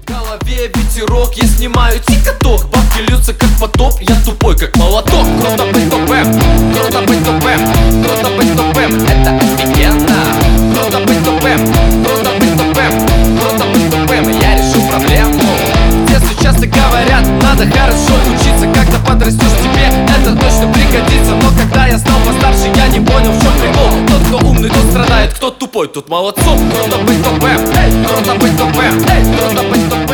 В голове ветерок, я снимаю тик-ток. Бабки льются как потоп, я тупой как молоток. Круто быть тупым, круто быть тупым, круто быть тупым, это офигенно. Круто быть тупым, круто быть тупым, круто быть тупым, я решу проблему. В детстве часто говорят, надо хорошо учиться, когда подрастешь, тебе это точно пригодится. Но когда я стал постарше, я не понял, в чем прикол. Тот, кто умный, тот страдает, кто тупой, тут молодцом. Круто быть тупым, круто быть тупым, круто быть тупым.